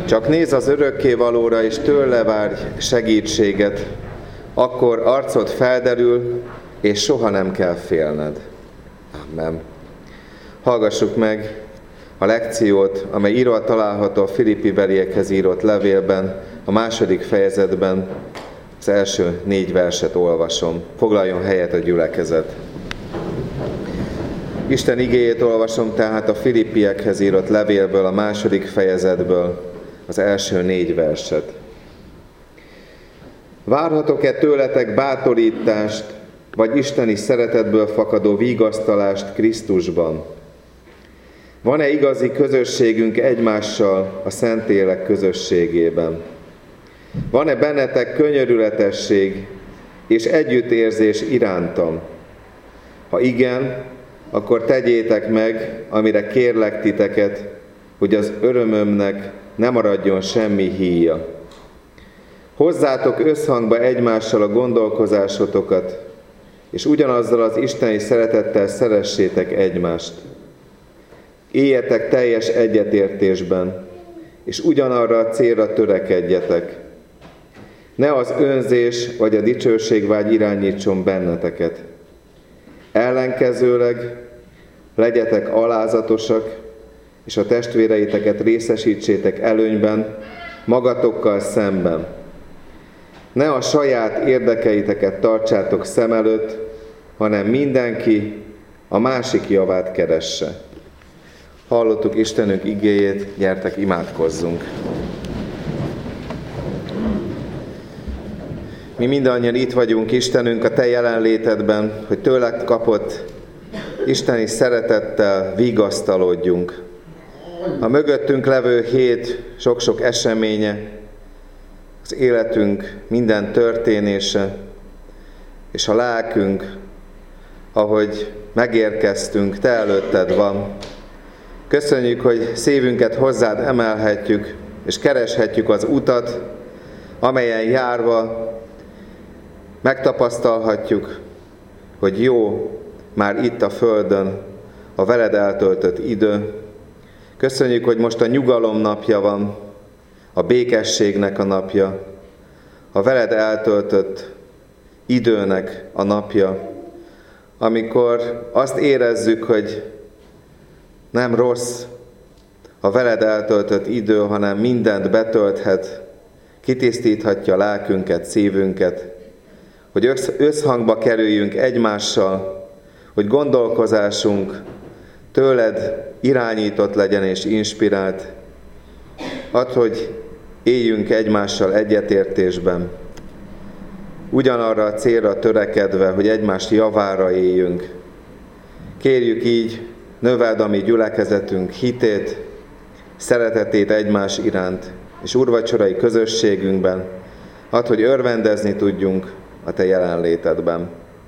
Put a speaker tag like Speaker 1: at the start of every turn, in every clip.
Speaker 1: Csak nézz az örökkévalóra, és tőle várj segítséget, akkor arcod felderül, és soha nem kell félned. Amen. Hallgassuk meg a lekciót, amely írva található a Filippibeliekhez írott levélben, a 2. fejezetben, az első 4 verset olvasom. Foglaljon helyet a gyülekezet. Isten igéjét olvasom tehát a Filippiekhez írott levélből, a 2. fejezetből, az első 4 verset. Várhatok-e tőletek bátorítást, vagy isteni szeretetből fakadó vigasztalást Krisztusban? Van-e igazi közösségünk egymással a Szentlélek közösségében? Van-e bennetek könyörületesség és együttérzés irántam? Ha igen, akkor tegyétek meg, amire kérlek titeket, hogy az örömömnek ne maradjon semmi híja. Hozzátok összhangba egymással a gondolkozásotokat, és ugyanazzal az isteni szeretettel szeressétek egymást. Éljetek teljes egyetértésben, és ugyanarra a célra törekedjetek. Ne az önzés vagy a dicsőségvágy irányítson benneteket. Ellenkezőleg legyetek alázatosak, és a testvéreiteket részesítsétek előnyben magatokkal szemben. Ne a saját érdekeiteket tartsátok szem előtt, hanem mindenki a másik javát keresse. Hallottuk Istenünk igéjét, gyertek, imádkozzunk! Mi mindannyian itt vagyunk, Istenünk, a Te jelenlétedben, hogy tőled kapott isteni szeretettel vigasztalodjunk. A mögöttünk levő hét sok-sok eseménye, az életünk minden történése, és a lelkünk, ahogy megérkeztünk, Te előtted van. Köszönjük, hogy szívünket hozzád emelhetjük, és kereshetjük az utat, amelyen járva megtapasztalhatjuk, hogy jó már itt a Földön a veled eltöltött idő. Köszönjük, hogy most a nyugalom napja van, a békességnek a napja, a veled eltöltött időnek a napja, amikor azt érezzük, hogy nem rossz a veled eltöltött idő, hanem mindent betölthet, kitisztíthatja lelkünket, szívünket, hogy összhangba kerüljünk egymással, hogy gondolkozásunk tőled irányított legyen és inspirált. Add, hogy éljünk egymással egyetértésben, ugyanarra a célra törekedve, hogy egymást javára éljünk. Kérjük így, növeld a mi gyülekezetünk hitét, szeretetét egymás iránt, és úrvacsorai közösségünkben, add, hogy örvendezni tudjunk a Te jelenlétedben.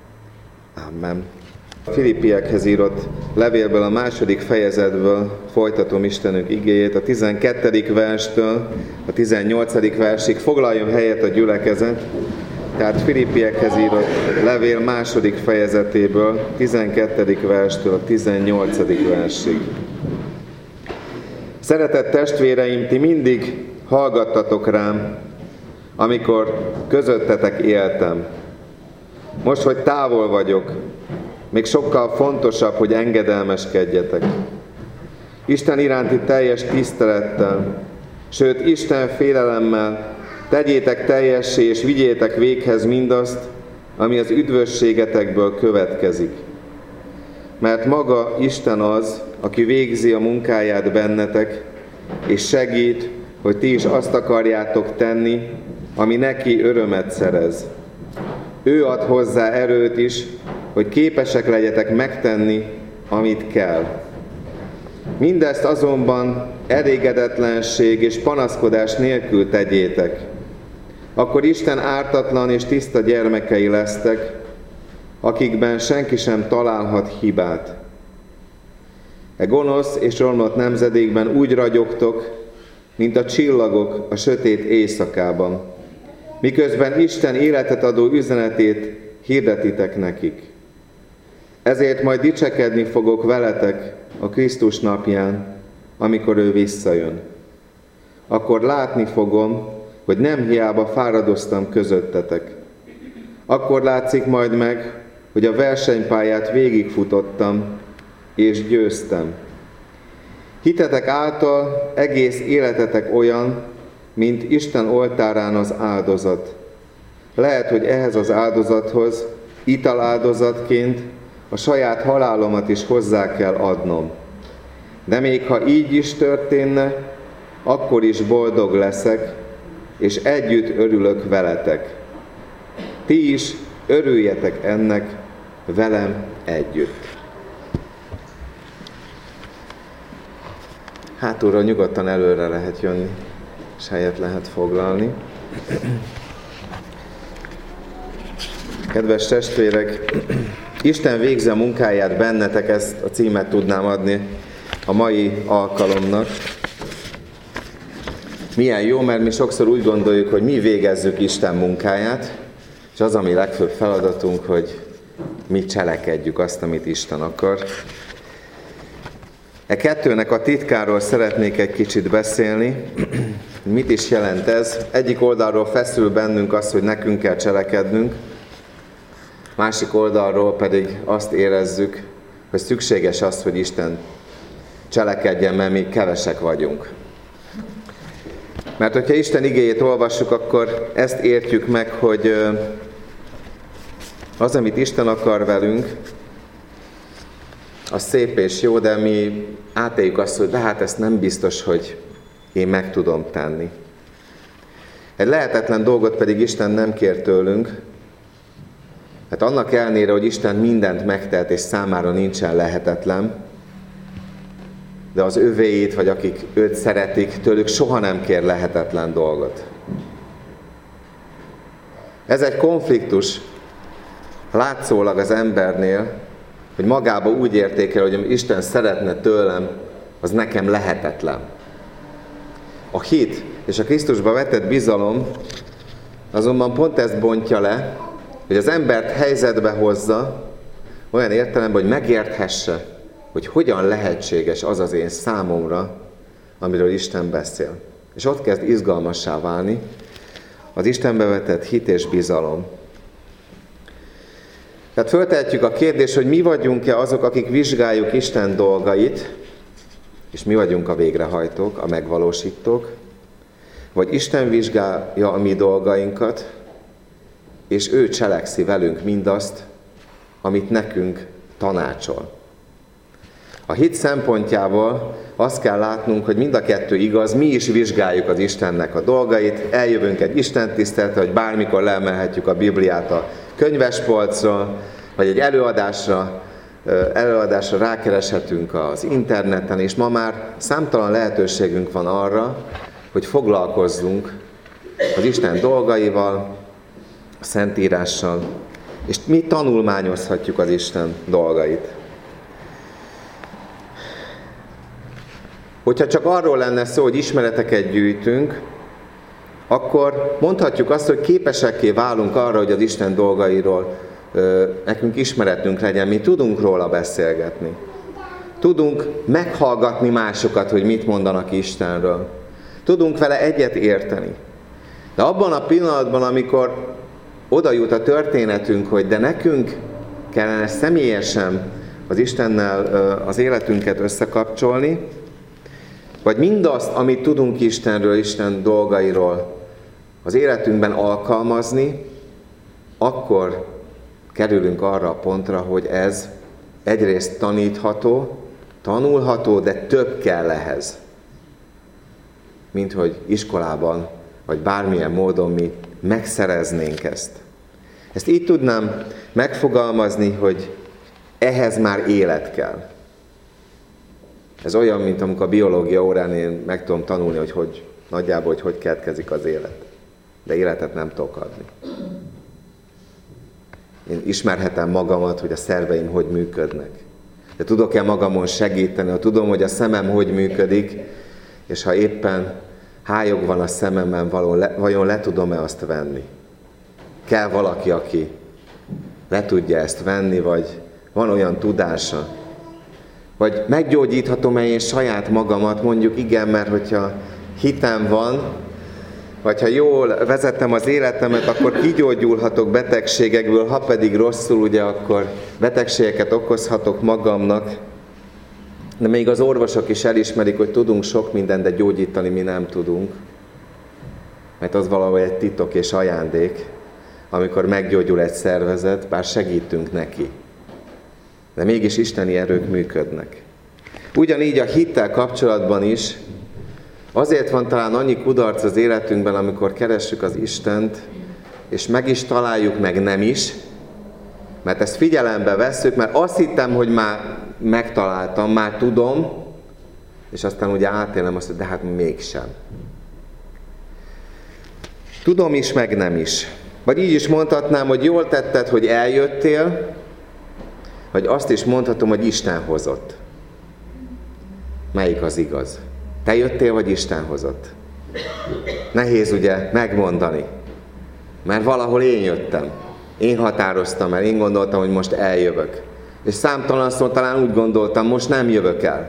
Speaker 1: Amen. A Filippiekhez írott levélből, a 2. fejezetből folytatom Istenünk igéjét, a 12. verstől a 18. versig. Foglaljon helyet a gyülekezet, tehát Filippiekhez írott levél 2. fejezetéből, 12. verstől a 18. versig. Szeretett testvéreim, ti mindig hallgattatok rám, amikor közöttetek éltem. Most, hogy távol vagyok, még sokkal fontosabb, hogy engedelmeskedjetek. Isten iránti teljes tisztelettel, sőt Isten félelemmel tegyétek teljessé és vigyétek véghez mindazt, ami az üdvösségetekből következik. Mert maga Isten az, aki végzi a munkáját bennetek, és segít, hogy ti is azt akarjátok tenni, ami neki örömet szerez. Ő ad hozzá erőt is, hogy képesek legyetek megtenni, amit kell. Mindezt azonban elégedetlenség és panaszkodás nélkül tegyétek. Akkor Isten ártatlan és tiszta gyermekei lesztek, akikben senki sem találhat hibát. E gonosz és romlott nemzedékben úgy ragyogtok, mint a csillagok a sötét éjszakában, miközben Isten életet adó üzenetét hirdetitek nekik. Ezért majd dicsekedni fogok veletek a Krisztus napján, amikor ő visszajön. akkor látni fogom, hogy nem hiába fáradoztam közöttetek. Akkor látszik majd meg, hogy a versenypályát végigfutottam, és győztem. Hitetek által egész életetek olyan, mint Isten oltárán az áldozat. Lehet, hogy ehhez az áldozathoz italáldozatként a saját halálomat is hozzá kell adnom. De még ha így is történne, akkor is boldog leszek, és együtt örülök veletek. Ti is örüljetek ennek velem együtt. Hátulról nyugodtan előre lehet jönni, és helyet lehet foglalni. Kedves testvérek, Isten végzi a munkáját bennetek, ezt a címet tudnám adni a mai alkalomnak. Milyen jó, mert mi sokszor úgy gondoljuk, hogy mi végezzük Isten munkáját, és az a mi legfőbb feladatunk, hogy mi cselekedjük azt, amit Isten akar. E kettőnek a titkáról szeretnék egy kicsit beszélni. Mit is jelent ez? Egyik oldalról feszül bennünk az, hogy nekünk kell cselekednünk, másik oldalról pedig azt érezzük, hogy szükséges az, hogy Isten cselekedjen, mert mi kevesek vagyunk. Mert hogyha Isten igéjét olvassuk, akkor ezt értjük meg, hogy az, amit Isten akar velünk, az szép és jó, de mi átéljük azt, hogy de hát ezt nem biztos, hogy én meg tudom tenni. Egy lehetetlen dolgot pedig Isten nem kér tőlünk, hát annak ellenére, hogy Isten mindent megtehet, és számára nincsen lehetetlen, de az övéit, vagy akik őt szeretik, tőlük soha nem kér lehetetlen dolgot. Ez egy konfliktus látszólag az embernél, hogy magába úgy értékel, hogy amit Isten szeretne tőlem, az nekem lehetetlen. A hit és a Krisztusba vetett bizalom azonban pont ezt bontja le, hogy az embert helyzetbe hozza, olyan értelemben, hogy megérthesse, hogy hogyan lehetséges az az én számomra, amiről Isten beszél. És ott kezd izgalmassá válni az Istenbe vetett hit és bizalom. Tehát föltehetjük a kérdést, hogy mi vagyunk-e azok, akik vizsgáljuk Isten dolgait, és mi vagyunk a végrehajtók, a megvalósítók, vagy Isten vizsgálja a mi dolgainkat, és ő cselekszi velünk mindazt, amit nekünk tanácsol. A hit szempontjából azt kell látnunk, hogy mind a kettő igaz, mi is vizsgáljuk az Istennek a dolgait, eljövünk egy istentiszteletre, hogy bármikor leemelhetjük a Bibliát a könyvespolcról, vagy egy előadásra rákereshetünk az interneten, és ma már számtalan lehetőségünk van arra, hogy foglalkozzunk az Isten dolgaival, a Szentírással, és mi tanulmányozhatjuk az Isten dolgait. Hogyha csak arról lenne szó, hogy ismereteket gyűjtünk, akkor mondhatjuk azt, hogy képesekké válunk arra, hogy az Isten dolgairól nekünk ismeretünk legyen, mi tudunk róla beszélgetni. Tudunk meghallgatni másokat, hogy mit mondanak Istenről. Tudunk vele egyet érteni. De abban a pillanatban, amikor oda jut a történetünk, hogy de nekünk kellene személyesen az Istennel az életünket összekapcsolni, vagy mindazt, amit tudunk Istenről, Isten dolgairól az életünkben alkalmazni, akkor kerülünk arra a pontra, hogy ez egyrészt tanítható, tanulható, de több kell ehhez, mint hogy iskolában, vagy bármilyen módon mi megszereznénk ezt. Ezt így tudnám megfogalmazni, hogy ehhez már élet kell. Ez olyan, mint amikor a biológia órán én meg tudom tanulni, hogy nagyjából, hogy keletkezik az élet. De életet nem tudok adni. Én ismerhetem magamat, hogy a szerveim hogy működnek. De tudok-e magamon segíteni, ha tudom, hogy a szemem hogy működik, és ha éppen hályog van a szememben, vajon le tudom-e azt venni? Kell valaki, aki le tudja ezt venni, vagy van olyan tudása, vagy meggyógyíthatom-e én saját magamat, mondjuk igen, mert hogyha hitem van, vagy ha jól vezetem az életemet, akkor kigyógyulhatok betegségekből, ha pedig rosszul, ugye akkor betegségeket okozhatok magamnak. De még az orvosok is elismerik, hogy tudunk sok mindent, de gyógyítani mi nem tudunk. Mert az valahogy egy titok és ajándék, amikor meggyógyul egy szervezet, bár segítünk neki. De mégis isteni erők működnek. Ugyanígy a hittel kapcsolatban is, azért van talán annyi kudarc az életünkben, amikor keressük az Istent, és meg is találjuk, meg nem is, mert ezt figyelembe vesszük, mert azt hittem, hogy már megtaláltam, már tudom, és aztán ugye átélem azt, hogy de hát mégsem. Tudom is, meg nem is. Vagy így is mondhatnám, hogy jól tetted, hogy eljöttél, vagy azt is mondhatom, hogy Isten hozott. Melyik az igaz? Te jöttél, vagy Isten hozott? Nehéz ugye megmondani, mert valahol én jöttem. Én határoztam el, én gondoltam, hogy most eljövök. És számtalanszor talán úgy gondoltam, most nem jövök el.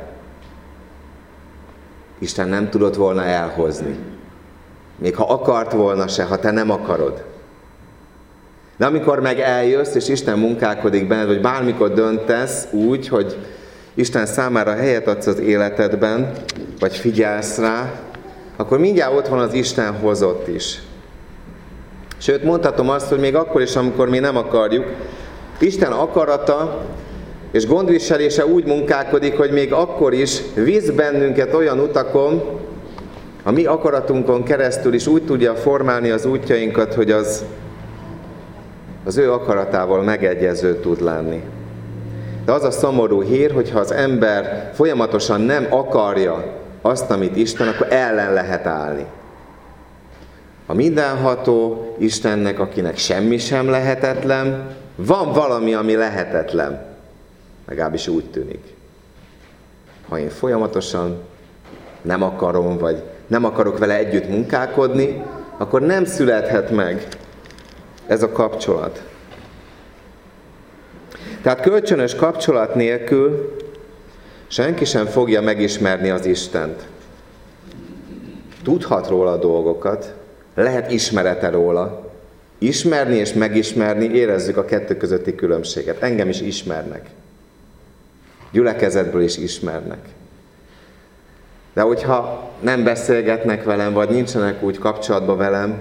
Speaker 1: Isten nem tudott volna elhozni. Még ha akart volna se, ha te nem akarod. De amikor meg eljössz, és Isten munkálkodik benned, vagy bármikor döntesz úgy, hogy Isten számára helyet adsz az életedben, vagy figyelsz rá, akkor mindjárt ott van az Isten hozott is. Sőt, mondhatom azt, hogy még akkor is, amikor mi nem akarjuk, Isten akarata és gondviselése úgy munkálkodik, hogy még akkor is visz bennünket olyan utakon, a mi akaratunkon keresztül is úgy tudja formálni az útjainkat, hogy az ő akaratával megegyező tud lenni. De az a szomorú hír, hogyha az ember folyamatosan nem akarja azt, amit Isten, akkor ellen lehet állni. A mindenható Istennek, akinek semmi sem lehetetlen, van valami, ami lehetetlen. Legalábbis úgy tűnik. Ha én folyamatosan nem akarom, vagy nem akarok vele együtt munkálkodni, akkor nem születhet meg ez a kapcsolat. Tehát kölcsönös kapcsolat nélkül senki sem fogja megismerni az Istent. Tudhat róla dolgokat, lehet ismerete róla. Ismerni és megismerni, érezzük a kettő közötti különbséget. Engem is ismernek. Gyülekezetből is ismernek. De hogyha nem beszélgetnek velem, vagy nincsenek úgy kapcsolatban velem,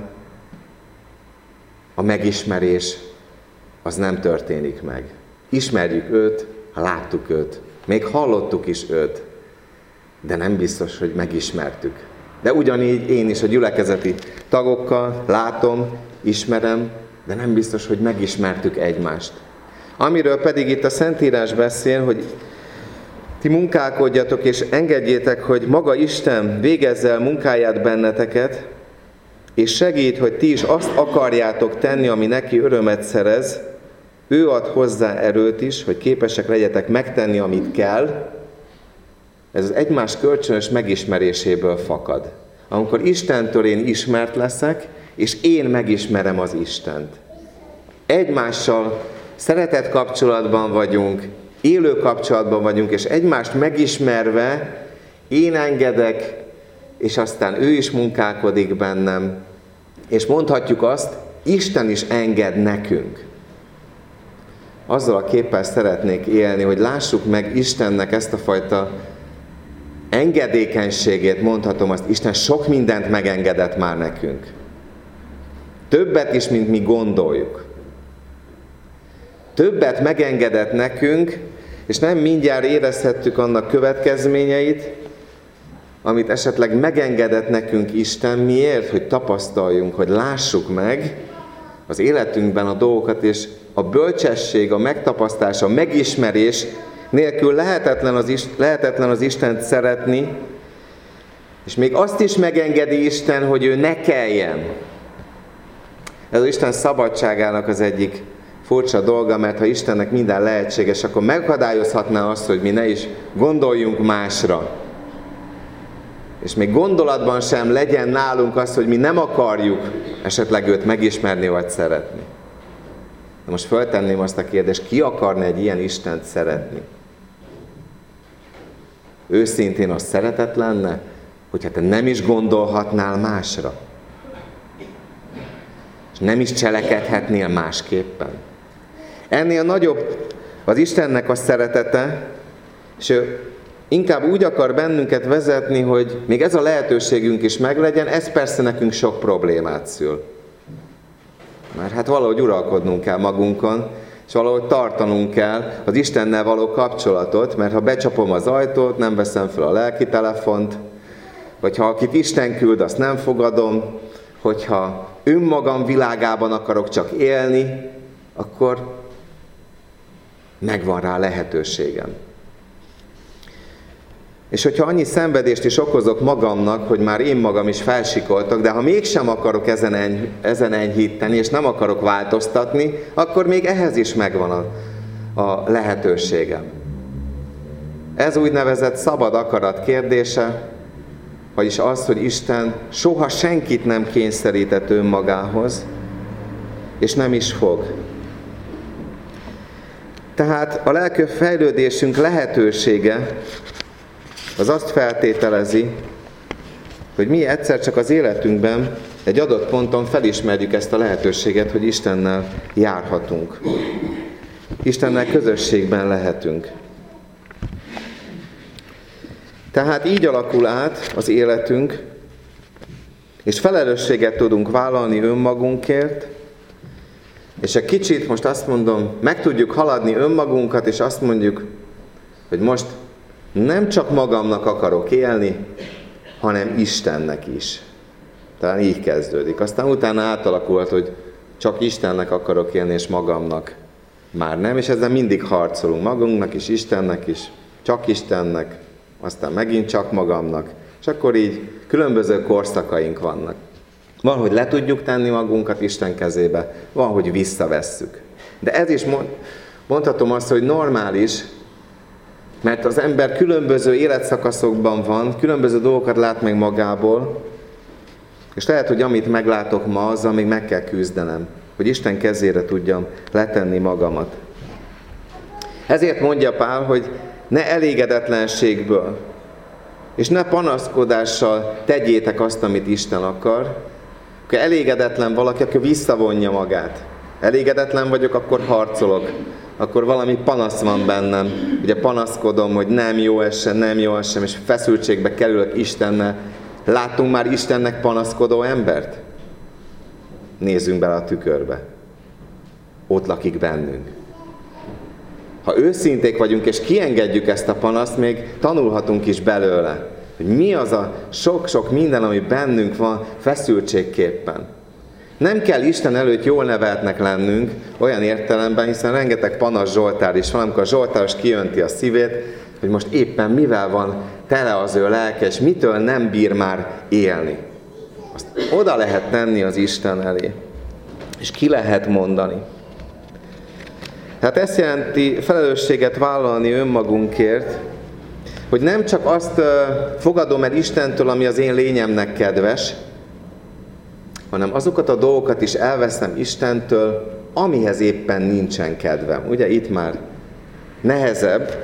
Speaker 1: a megismerés az nem történik meg. Ismerjük őt, láttuk őt, még hallottuk is őt, de nem biztos, hogy megismertük. De ugyanígy én is a gyülekezeti tagokkal látom, ismerem, de nem biztos, hogy megismertük egymást. Amiről pedig itt a Szentírás beszél, hogy ti munkálkodjatok és engedjétek, hogy maga Isten végezze el munkáját benneteket, és segít, hogy ti is azt akarjátok tenni, ami neki örömet szerez, ő ad hozzá erőt is, hogy képesek legyetek megtenni, amit kell. Ez az egymás kölcsönös megismeréséből fakad. Amikor Istentől én ismert leszek, és én megismerem az Istent. Egymással szeretett kapcsolatban vagyunk, élő kapcsolatban vagyunk, és egymást megismerve én engedek, és aztán ő is munkálkodik bennem. És mondhatjuk azt, Isten is enged nekünk. Azzal a képpel szeretnék élni, hogy lássuk meg Istennek ezt a fajta engedékenységét, mondhatom azt, Isten sok mindent megengedett már nekünk. Többet is, mint mi gondoljuk. Többet megengedett nekünk, és nem mindjárt érezhettük annak következményeit, amit esetleg megengedett nekünk Isten. Miért? Hogy tapasztaljunk, hogy lássuk meg az életünkben a dolgokat, és a bölcsesség, a megtapasztás, a megismerés nélkül lehetetlen az Istent szeretni, és még azt is megengedi Isten, hogy ő ne kelljen. Ez az Isten szabadságának az egyik furcsa dolga, mert ha Istennek minden lehetséges, akkor megakadályozhatná azt, hogy mi ne is gondoljunk másra. És még gondolatban sem legyen nálunk az, hogy mi nem akarjuk esetleg őt megismerni vagy szeretni. De most föltenném azt a kérdést, ki akarna egy ilyen Istent szeretni? Őszintén az szeretet lenne? hogyha te nem is gondolhatnál másra, és nem is cselekedhetnél másképpen. Ennél nagyobb az Istennek a szeretete, és ő inkább úgy akar bennünket vezetni, hogy még ez a lehetőségünk is meglegyen, ez persze nekünk sok problémát szül. Mert hát valahogy uralkodnunk kell magunkon, és valahogy tartanunk kell az Istennel való kapcsolatot, mert ha becsapom az ajtót, nem veszem fel a lelki telefont, vagy ha akit Isten küld, azt nem fogadom, hogyha önmagam világában akarok csak élni, akkor megvan rá lehetőségem. És hogyha annyi szenvedést is okozok magamnak, hogy már én magam is felsikoltok, de ha mégsem akarok ezen enyhíteni, és nem akarok változtatni, akkor még ehhez is megvan a lehetőségem. Ez úgynevezett szabad akarat kérdése, vagyis az, hogy Isten soha senkit nem kényszerített önmagához, és nem is fog. Tehát a lelki fejlődésünk lehetősége az azt feltételezi, hogy mi egyszer csak az életünkben egy adott ponton felismerjük ezt a lehetőséget, hogy Istennel járhatunk. Istennel közösségben lehetünk. Tehát így alakul át az életünk, és felelősséget tudunk vállalni önmagunkért, és egy kicsit, most azt mondom, meg tudjuk haladni önmagunkat, és azt mondjuk, hogy most nem csak magamnak akarok élni, hanem Istennek is. Talán így kezdődik. Aztán utána átalakult, hogy csak Istennek akarok élni, és magamnak már nem, és ezzel mindig harcolunk. Magunknak is, Istennek is, csak Istennek, aztán megint csak magamnak. És akkor így különböző korszakaink vannak. Van, hogy le tudjuk tenni magunkat Isten kezébe, van, hogy visszavesszük. De ez is mondhatom azt, hogy normális, mert az ember különböző életszakaszokban van, különböző dolgokat lát meg magából, és lehet, hogy amit meglátok ma, azzal még meg kell küzdenem, hogy Isten kezére tudjam letenni magamat. Ezért mondja Pál, hogy ne elégedetlenségből, és ne panaszkodással tegyétek azt, amit Isten akar. Ha elégedetlen valaki, akkor visszavonja magát. Elégedetlen vagyok, akkor harcolok. Akkor valami panasz van bennem. Ugye panaszkodom, hogy nem jó ez sem, és feszültségbe kerülök Istennel. Láttunk már Istennek panaszkodó embert? Nézzünk bele a tükörbe. Ott lakik bennünk. Ha őszinték vagyunk, és kiengedjük ezt a panaszt, még tanulhatunk is belőle, hogy mi az a sok-sok minden, ami bennünk van feszültségképpen. Nem kell Isten előtt jól neveltnek lennünk, olyan értelemben, hiszen rengeteg panasz zsoltár is van, amikor a zsoltáros kijönti a szívét, hogy most éppen mivel van tele az ő lelke, és mitől nem bír már élni. Azt oda lehet tenni az Isten elé, és ki lehet mondani. Tehát ezt jelenti felelősséget vállalni önmagunkért, hogy nem csak azt fogadom el Istentől, ami az én lényemnek kedves, hanem azokat a dolgokat is elveszem Istentől, amihez éppen nincsen kedvem. Ugye itt már nehezebb.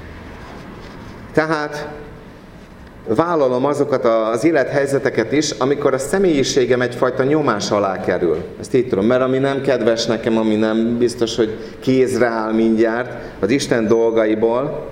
Speaker 1: Tehát vállalom azokat az élethelyzeteket is, amikor a személyiségem egyfajta nyomás alá kerül. Ezt így tudom, mert ami nem kedves nekem, ami nem biztos, hogy kézre áll mindjárt az Isten dolgaiból,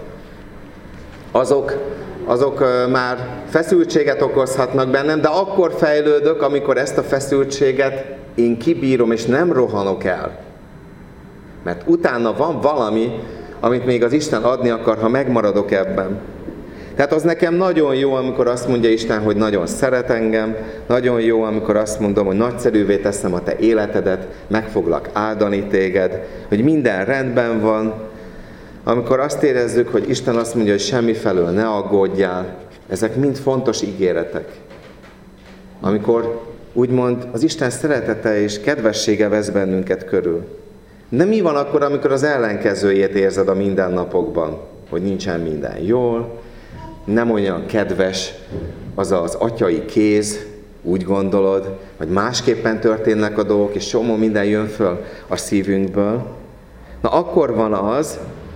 Speaker 1: azok már feszültséget okozhatnak bennem, de akkor fejlődök, amikor ezt a feszültséget én kibírom, és nem rohanok el. Mert utána van valami, amit még az Isten adni akar, ha megmaradok ebben. Tehát az nekem nagyon jó, amikor azt mondja Isten, hogy nagyon szeret engem, nagyon jó, amikor azt mondom, hogy nagyszerűvé teszem a te életedet, meg foglak áldani téged, hogy minden rendben van. Amikor azt érezzük, hogy Isten azt mondja, hogy semmifelől ne aggódjál, ezek mind fontos ígéretek. Amikor úgymond az Isten szeretete és kedvessége vesz bennünket körül. De mi van akkor, amikor az ellenkezőjét érzed a mindennapokban? Hogy nincsen minden jól, nem olyan kedves az az atyai kéz, úgy gondolod, hogy másképpen történnek a dolgok, és csomó minden jön föl a szívünkből. Na akkor van az,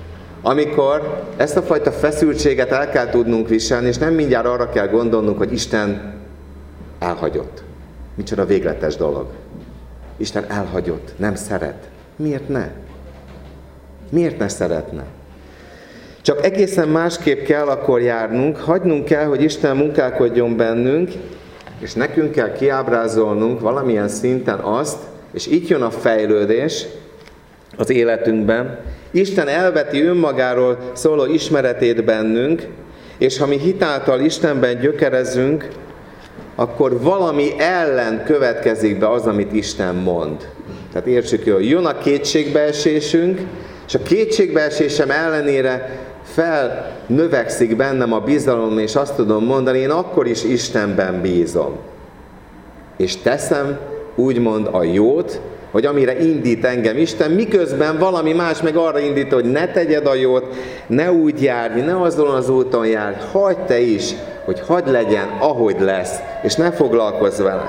Speaker 1: amikor ezt a fajta feszültséget el kell tudnunk viselni, és nem mindjárt arra kell gondolnunk, hogy Isten elhagyott. Micsoda végletes dolog. Isten elhagyott, nem szeret. Miért ne? Miért ne szeretne? Csak egészen másképp kell akkor járnunk, hagynunk kell, hogy Isten munkálkodjon bennünk, és nekünk kell kiábrázolnunk valamilyen szinten azt, és itt jön a fejlődés az életünkben. Isten elveti önmagáról szóló ismeretét bennünk, és ha mi hitáltal Istenben gyökerezünk, akkor valami ellen következik be az, amit Isten mond. Tehát értsük jól, jön a kétségbeesésünk, és a kétségbeesésem ellenére felnövekszik bennem a bizalom, és azt tudom mondani, én akkor is Istenben bízom. És teszem úgymond a jót, vagy amire indít engem Isten, miközben valami más meg arra indít, hogy ne tegyed a jót, ne úgy járj, ne azon az úton járj, hagyd te is, hogy hadd legyen, ahogy lesz, és ne foglalkozz vele.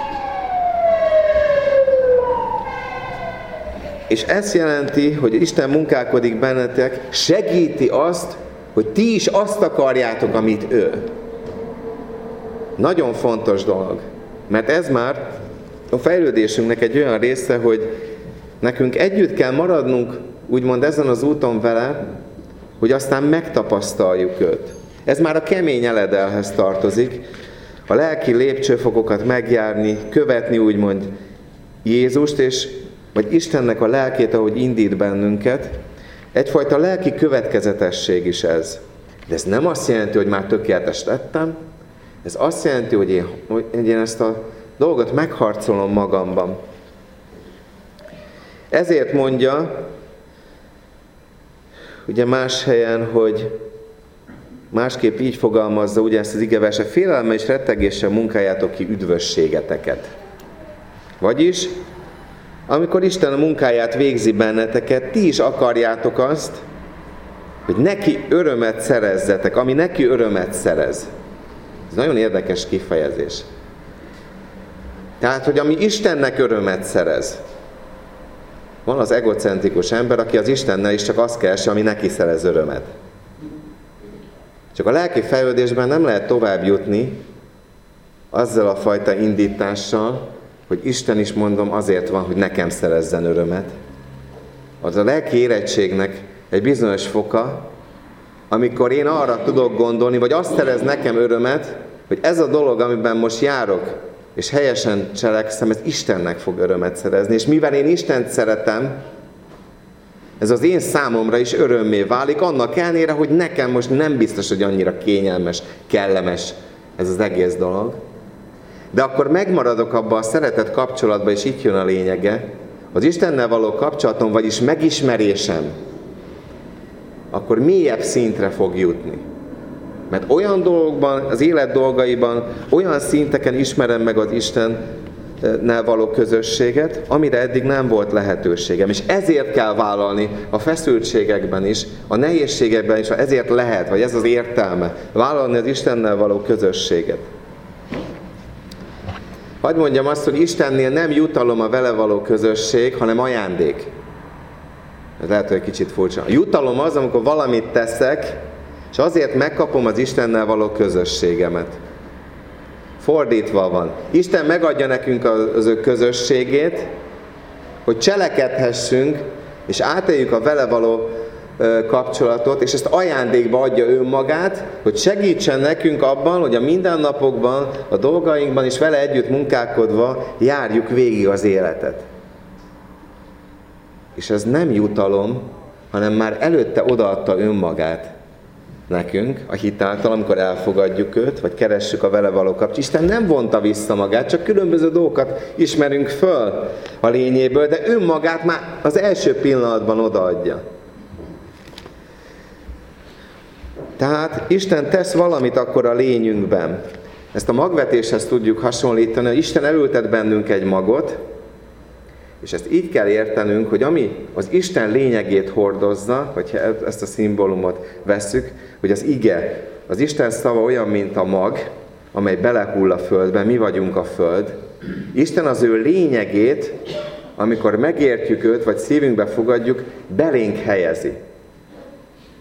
Speaker 1: És ez jelenti, hogy Isten munkálkodik bennetek, segíti azt, hogy ti is azt akarjátok, amit ő. Nagyon fontos dolog, mert ez már a fejlődésünknek egy olyan része, hogy nekünk együtt kell maradnunk, úgymond ezen az úton vele, hogy aztán megtapasztaljuk őt. Ez már a kemény eledelhez tartozik, a lelki lépcsőfokokat megjárni, követni úgymond Jézust, vagy Istennek a lelkét, ahogy indít bennünket. Egyfajta lelki következetesség is ez. De ez nem azt jelenti, hogy már tökéletes lettem, ez azt jelenti, hogy én ezt a dolgot megharcolom magamban. Ezért mondja, ugye más helyen, hogy másképp így fogalmazza, ugye ezt az igeverse, félelemmel és rettegéssel munkáljátok ki üdvösségeteket. Vagyis, amikor Isten a munkáját végzi benneteket, ti is akarjátok azt, hogy neki örömet szerezzetek, ami neki örömet szerez. Ez nagyon érdekes kifejezés. Tehát, hogy ami Istennek örömet szerez. Van az egocentrikus ember, aki az Istennel is csak azt keresi, ami neki szerez örömet. Csak a lelki fejlődésben nem lehet tovább jutni azzal a fajta indítással, hogy Isten is, mondom, azért van, hogy nekem szerezzen örömet. Az a lelki érettségnek egy bizonyos foka, amikor én arra tudok gondolni, vagy azt szerez nekem örömet, hogy ez a dolog, amiben most járok, és helyesen cselekszem, ez Istennek fog örömet szerezni. És mivel én Istent szeretem, ez az én számomra is örömmé válik, annak ellenére, hogy nekem most nem biztos, hogy annyira kényelmes, kellemes ez az egész dolog. De akkor megmaradok abban a szeretet kapcsolatban, és itt jön a lényege, az Istennel való kapcsolatom, vagyis megismerésem, akkor mélyebb szintre fog jutni. Mert olyan dolgokban, az élet dolgaiban, olyan szinteken ismerem meg az Istennel való közösséget, amire eddig nem volt lehetőségem. És ezért kell vállalni a feszültségekben is, a nehézségekben is, ezért lehet, vagy ez az értelme, vállalni az Istennel való közösséget. Hadd mondjam azt, hogy Istennél nem jutalom a vele való közösség, hanem ajándék. Ez lehet, hogy egy kicsit furcsa. A jutalom az, amikor valamit teszek, és azért megkapom az Istennel való közösségemet. Fordítva van. Isten megadja nekünk az ő közösségét, hogy cselekedhessünk, és átéljük a vele való kapcsolatot, és ezt ajándékba adja önmagát, hogy segítsen nekünk abban, hogy a mindennapokban, a dolgainkban is vele együtt munkálkodva járjuk végig az életet. És ez nem jutalom, hanem már előtte odaadta önmagát nekünk, a hitáltal, amikor elfogadjuk őt, vagy keressük a vele való kapcsolatot. Isten nem vonta vissza magát, csak különböző dolgokat ismerünk föl a lényéből, de önmagát már az első pillanatban odaadja. Tehát Isten tesz valamit akkor a lényünkben. Ezt a magvetéshez tudjuk hasonlítani, hogy Isten elültet bennünk egy magot, és ezt így kell értenünk, hogy ami az Isten lényegét hordozza, hogyha ezt a szimbólumot vesszük, hogy az ige, az Isten szava olyan, mint a mag, amely belehull a földbe, mi vagyunk a föld. Isten az ő lényegét, amikor megértjük őt, vagy szívünkbe fogadjuk, belénk helyezi.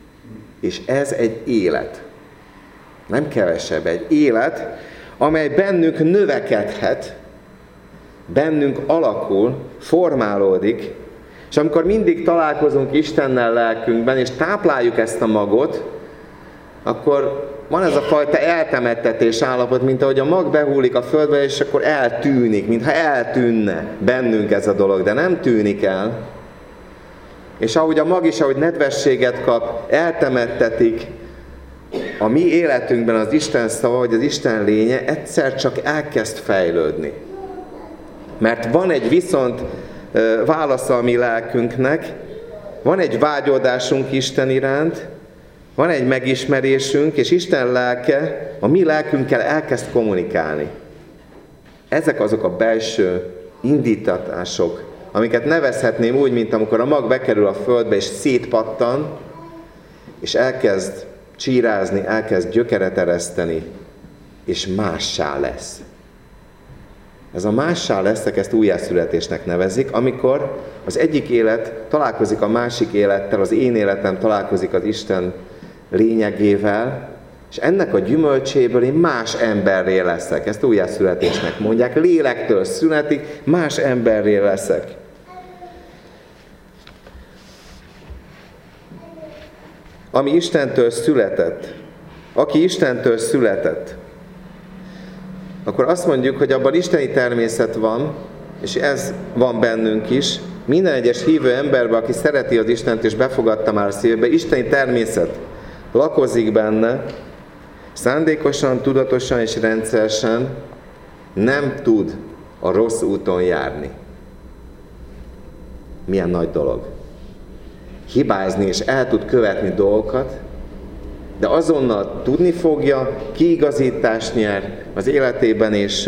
Speaker 1: És ez egy élet. Nem kevesebb, egy élet, amely bennünk növekedhet, bennünk alakul, formálódik, és amikor mindig találkozunk Istennel lelkünkben, és tápláljuk ezt a magot, akkor van ez a fajta eltemettetés állapot, mint ahogy a mag behullik a földbe, és akkor eltűnik, mintha eltűnne bennünk ez a dolog, de nem tűnik el. És ahogy a mag is, ahogy nedvességet kap, eltemettetik, a mi életünkben az Isten szava, vagy az Isten lénye egyszer csak elkezd fejlődni. Mert van egy viszont válasza a mi lelkünknek, van egy vágyódásunk Isten iránt, van egy megismerésünk, és Isten lelke a mi lelkünkkel elkezd kommunikálni. Ezek azok a belső indítatások, amiket nevezhetném úgy, mint amikor a mag bekerül a földbe, és szétpattan, és elkezd csírázni, elkezd gyökeret ereszteni, és mássá lesz. Ez a mássá leszek, ezt újjászületésnek nevezik, amikor az egyik élet találkozik a másik élettel, az én életem találkozik az Isten lényegével, és ennek a gyümölcséből én más emberré leszek. Ezt újjászületésnek mondják. Lélektől születik, más emberré leszek. Ami Istentől született, aki Istentől született, akkor azt mondjuk, hogy abban isteni természet van, és ez van bennünk is. Minden egyes hívő emberben, aki szereti az Istent és befogadta már a szívébe, isteni természet lakozik benne, szándékosan, tudatosan és rendszeresen nem tud a rossz úton járni. Milyen nagy dolog. Hibázni és el tud követni dolgokat, de azonnal tudni fogja, kiigazítást nyer az életében, és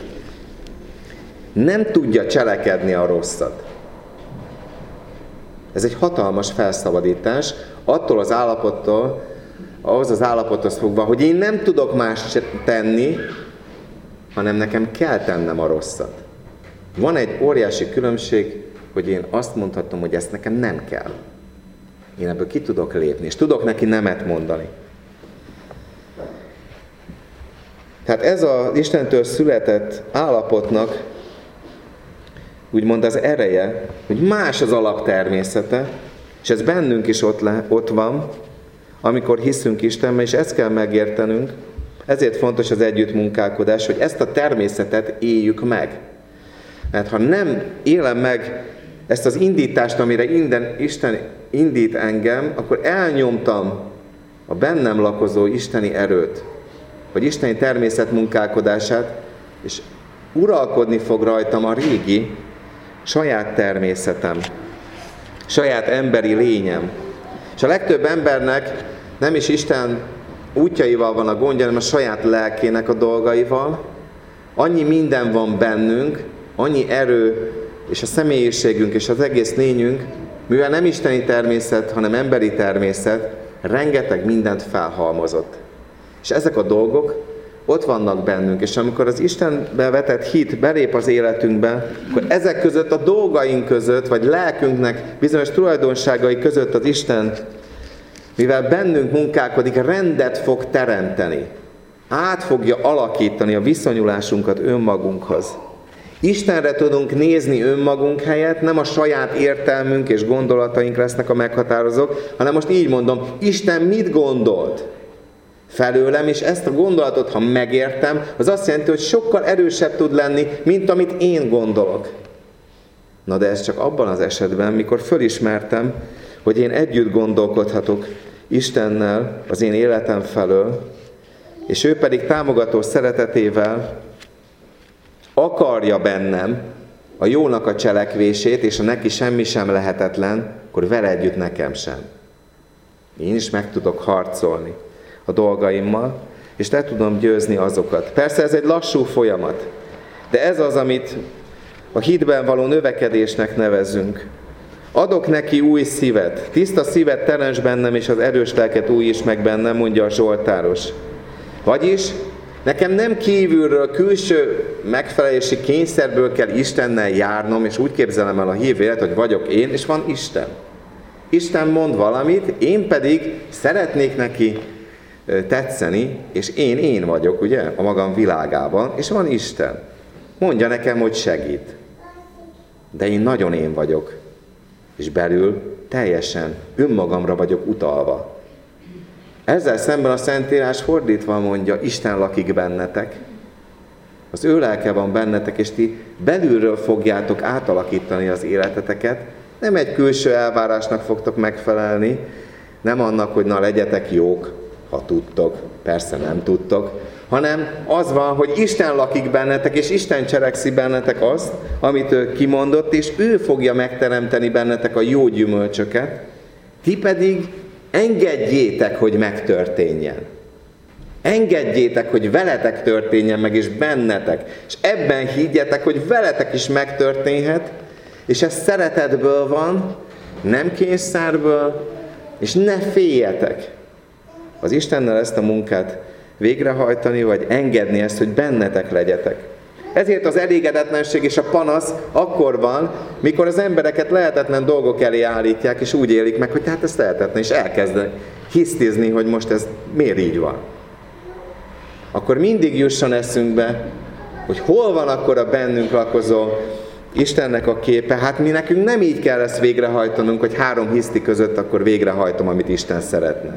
Speaker 1: nem tudja cselekedni a rosszat. Ez egy hatalmas felszabadítás attól az állapottól, ahhoz az állapothoz fogva, hogy én nem tudok más tenni, hanem nekem kell tennem a rosszat. Van egy óriási különbség, hogy én azt mondhatom, hogy ezt nekem nem kell. Én ebből ki tudok lépni, és tudok neki nemet mondani. Tehát ez az Istentől született állapotnak úgymond az ereje, hogy más az alaptermészete, és ez bennünk is ott van, amikor hiszünk Istenben, és ezt kell megértenünk. Ezért fontos az együttmunkálkodás, hogy ezt a természetet éljük meg. Mert ha nem élem meg ezt az indítást, amire Isten indít engem, akkor elnyomtam a bennem lakozó isteni erőt, vagy isteni természet munkálkodását, és uralkodni fog rajtam a régi, saját természetem, saját emberi lényem. És a legtöbb embernek nem is Isten útjaival van a gondja, hanem a saját lelkének a dolgaival. Annyi minden van bennünk, annyi erő, és a személyiségünk, és az egész lényünk, mivel nem isteni természet, hanem emberi természet, rengeteg mindent felhalmozott. És ezek a dolgok ott vannak bennünk, és amikor az Istenbe vetett hit belép az életünkbe, akkor ezek között a dolgaink között, vagy lelkünknek bizonyos tulajdonságai között az Isten, mivel bennünk munkálkodik, rendet fog teremteni. Át fogja alakítani a viszonyulásunkat önmagunkhoz. Istenre tudunk nézni önmagunk helyett, nem a saját értelmünk és gondolataink lesznek a meghatározók, hanem most így mondom, Isten mit gondolt felőlem, és ezt a gondolatot, ha megértem, az azt jelenti, hogy sokkal erősebb tud lenni, mint amit én gondolok. Na de ez csak abban az esetben, mikor fölismertem, hogy én együtt gondolkodhatok Istennel az én életem felől, és ő pedig támogató szeretetével akarja bennem a jónak a cselekvését, és ha neki semmi sem lehetetlen, akkor vele együtt nekem sem. Én is meg tudok harcolni a dolgaimmal, és le tudom győzni azokat. Persze ez egy lassú folyamat, de ez az, amit a hitben való növekedésnek nevezünk. Adok neki új szívet, tiszta szívet teremts bennem, és az erős lelket újíts meg bennem, mondja a zsoltáros. Vagyis nekem nem kívülről, külső megfelelési kényszerből kell Istennel járnom, és úgy képzelem el a hívő élet, hogy vagyok én, és van Isten. Isten mond valamit, én pedig szeretnék neki tetszeni, és én vagyok, ugye, a magam világában, és van Isten. Mondja nekem, hogy segít. De én nagyon én vagyok, és belül teljesen önmagamra vagyok utalva. Ezzel szemben a Szentírás fordítva mondja, Isten lakik bennetek, az ő lelke van bennetek, és ti belülről fogjátok átalakítani az életeteket, nem egy külső elvárásnak fogtok megfelelni, nem annak, hogy na legyetek jók, ha tudtok, persze nem tudtok, hanem az van, hogy Isten lakik bennetek, és Isten cselekszi bennetek azt, amit ő kimondott, és ő fogja megteremteni bennetek a jó gyümölcsöket, ti pedig engedjétek, hogy megtörténjen. Engedjétek, hogy veletek történjen meg, és bennetek. És ebben higgyetek, hogy veletek is megtörténhet, és ez szeretetből van, nem kényszerből, és ne féljetek. Az Istennel ezt a munkát végrehajtani, vagy engedni ezt, hogy bennetek legyetek. Ezért az elégedetlenség és a panasz akkor van, mikor az embereket lehetetlen dolgok elé állítják, és úgy élik meg, hogy hát ez lehetetlen, és elkezdenek hisztizni, hogy most ez miért így van. Akkor mindig jusson eszünkbe, hogy hol van akkor a bennünk lakozó Istennek a képe. Hát mi nekünk nem így kell ezt végrehajtanunk, hogy 3 hiszti között akkor végrehajtom, amit Isten szeretne.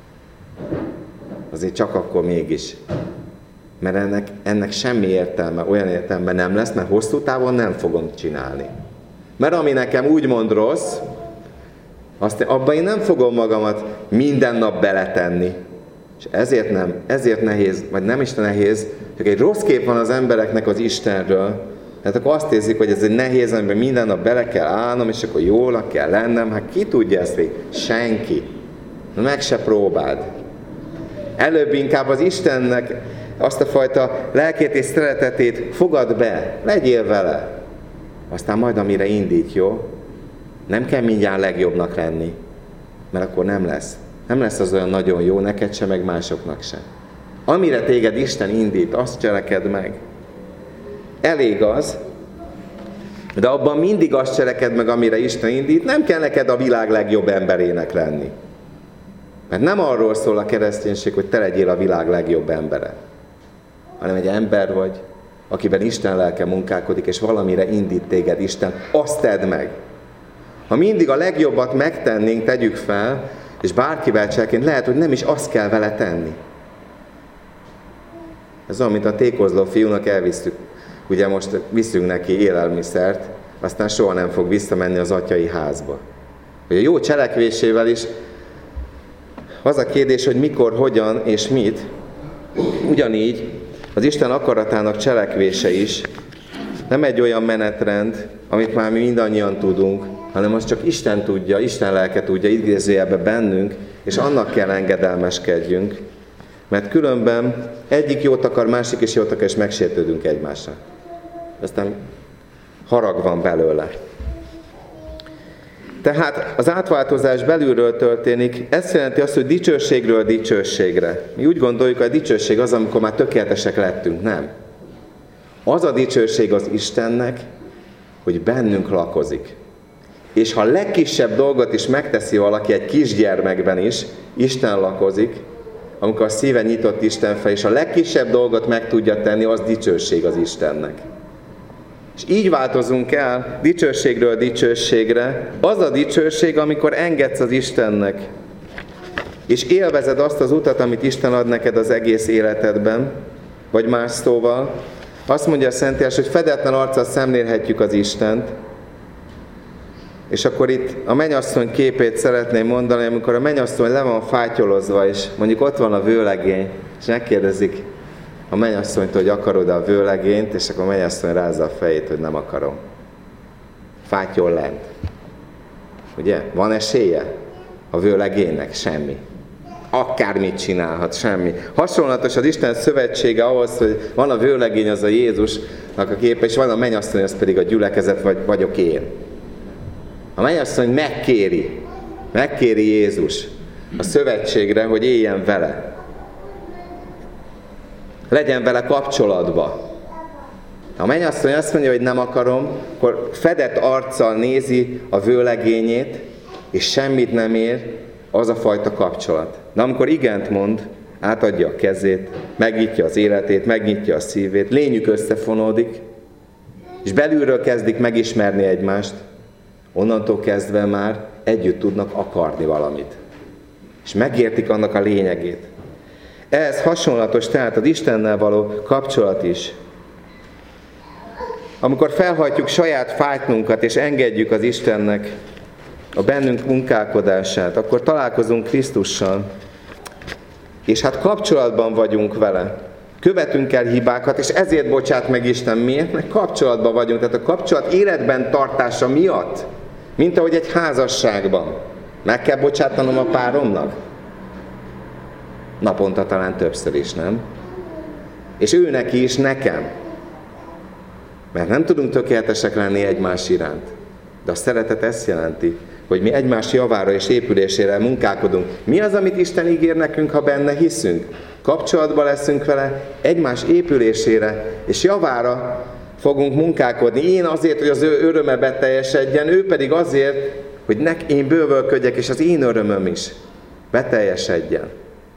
Speaker 1: Azért csak akkor mégis. Mert ennek semmi értelme, olyan értelme nem lesz, mert hosszú távon nem fogom csinálni. Mert ami nekem úgymond rossz, abban én nem fogom magamat minden nap beletenni. És ezért nehéz, vagy nem is nehéz, csak egy rossz kép van az embereknek az Istenről. Tehát akkor azt érzik, hogy ez egy nehéz, amiben minden nap bele kell állnom, és akkor jól kell lennem. Hát ki tudja ezt végig? Senki. Meg se próbáld. Előbb inkább az Istennek azt a fajta lelkét és szeretetét fogad be, legyél vele. Aztán majd amire indít, jó? Nem kell mindjárt legjobbnak lenni, mert akkor nem lesz. Nem lesz az olyan nagyon jó, neked se, meg másoknak se. Amire téged Isten indít, azt cselekedd meg. Elég az, de abban mindig azt cselekedd meg, amire Isten indít, nem kell neked a világ legjobb emberének lenni. Mert nem arról szól a kereszténység, hogy te legyél a világ legjobb embere, hanem egy ember vagy, akiben Isten lelke munkálkodik, és valamire indít téged Isten, azt tedd meg. Ha mindig a legjobbat megtennénk, tegyük fel, és bárkivel cselekedni, lehet, hogy nem is azt kell vele tenni. Ez olyan, mint a tékozló fiúnak elvisztük. Ugye most viszünk neki élelmiszert, aztán soha nem fog visszamenni az atyai házba. Hogy a jó cselekvésével is az a kérdés, hogy mikor, hogyan és mit. Ugyanígy az Isten akaratának cselekvése is nem egy olyan menetrend, amit már mi mindannyian tudunk, hanem azt csak Isten tudja, Isten lelke tudja, idézőjelben bennünk, és annak kell engedelmeskedjünk, mert különben egyik jót akar, másik is jót akar, és megsértődünk egymásra. Aztán harag van belőle. Tehát az átváltozás belülről történik, ez jelenti azt, hogy dicsőségről dicsőségre. Mi úgy gondoljuk, hogy a dicsőség az, amikor már tökéletesek lettünk, nem. Az a dicsőség az Istennek, hogy bennünk lakozik. És ha a legkisebb dolgot is megteszi valaki egy kisgyermekben is, Isten lakozik, amikor a szíve nyitott Isten fel, és a legkisebb dolgot meg tudja tenni, az dicsőség az Istennek. És így változunk el dicsőségről dicsőségre. Az a dicsőség, amikor engedsz az Istennek, és élvezed azt az utat, amit Isten ad neked az egész életedben, vagy más szóval. Azt mondja a Szentírás, hogy fedetlen arccal szemlélhetjük az Istent. És akkor itt a mennyasszony képét szeretném mondani, amikor a mennyasszony le van fátyolozva, és mondjuk ott van a vőlegény, és megkérdezik a mennyasszonytól, hogy akarod a vőlegényt, és akkor a mennyasszony rázza a fejét, hogy nem akarom. Fátyol lent. Ugye? Van esélye a vőlegénynek? Semmi. Akármit csinálhat, semmi. Hasonlatos az Isten szövetsége ahhoz, hogy van a vőlegény, az a Jézusnak a képe, és van a mennyasszony, az pedig a gyülekezet, vagyok én. A mennyasszony megkéri Jézus a szövetségre, hogy éljen vele. Legyen vele kapcsolatba. Ha a mennyasszony azt mondja, hogy nem akarom, akkor fedett arccal nézi a vőlegényét, és semmit nem ér az a fajta kapcsolat. De amikor igent mond, átadja a kezét, megnyitja az életét, megnyitja a szívét, lényük összefonódik, és belülről kezdik megismerni egymást, onnantól kezdve már együtt tudnak akarni valamit. És megértik annak a lényegét. Ehhez hasonlatos tehát az Istennel való kapcsolat is. Amikor felhajtjuk saját fájtnunkat, és engedjük az Istennek a bennünk munkálkodását, akkor találkozunk Krisztussal, és hát kapcsolatban vagyunk vele. Követünk el hibákat, és ezért bocsát meg Isten. Miért? Mert kapcsolatban vagyunk. Tehát a kapcsolat életben tartása miatt, mint ahogy egy házasságban. Meg kell bocsátanom a páromnak? Naponta talán többször is, nem? És ő neki is nekem. Mert nem tudunk tökéletesek lenni egymás iránt. De a szeretet ezt jelenti, hogy mi egymás javára és épülésére munkálkodunk. Mi az, amit Isten ígér nekünk, ha benne hiszünk? Kapcsolatban leszünk vele, egymás épülésére és javára fogunk munkálkodni. Én azért, hogy az ő öröme beteljesedjen, ő pedig azért, hogy én bővölködjek, és az én örömöm is beteljesedjen.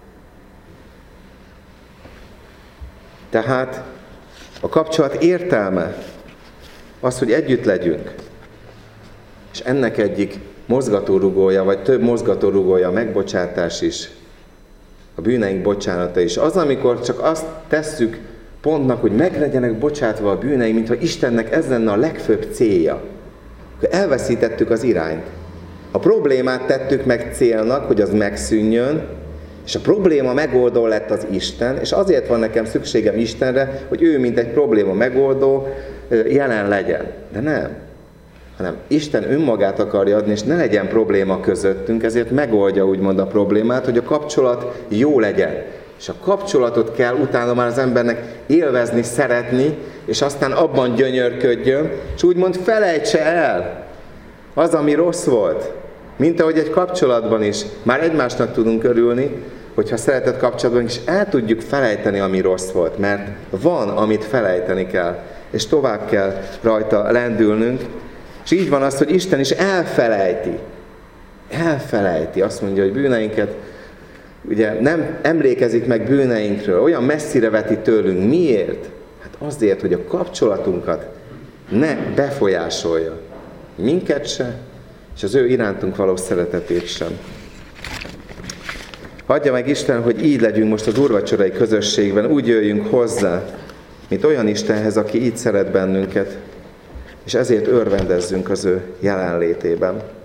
Speaker 1: Tehát a kapcsolat értelme az, hogy együtt legyünk. És ennek egyik mozgatórugója, vagy több mozgatórugója a megbocsátás is, a bűneink bocsánata is. Az, amikor csak azt tesszük pontnak, hogy meg legyenek bocsátva a bűneink, mintha Istennek ez lenne a legfőbb célja. Akkor elveszítettük az irányt. A problémát tettük meg célnak, hogy az megszűnjön, és a probléma megoldó lett az Isten, és azért van nekem szükségem Istenre, hogy ő, mint egy probléma megoldó, jelen legyen. De nem. Hanem Isten önmagát akarja adni, és ne legyen probléma közöttünk, ezért megoldja úgymond a problémát, hogy a kapcsolat jó legyen. És a kapcsolatot kell utána már az embernek élvezni, szeretni, és aztán abban gyönyörködjön, és úgymond felejtse el az, ami rossz volt. Mint ahogy egy kapcsolatban is már egymásnak tudunk örülni, hogyha szeretett kapcsolatban is el tudjuk felejteni, ami rossz volt, mert van, amit felejteni kell, és tovább kell rajta lendülnünk. És így van az, hogy Isten is elfelejti. Elfelejti. Azt mondja, hogy bűneinket, ugye nem emlékezik meg bűneinkről, olyan messzire veti tőlünk. Miért? Hát azért, hogy a kapcsolatunkat ne befolyásolja. Minket se, és az ő irántunk való szeretetét sem. Hagyja meg Isten, hogy így legyünk most az úrvacsorai közösségben, úgy jöjjünk hozzá, mint olyan Istenhez, aki így szeret bennünket, és ezért örvendezzünk az ő jelenlétében.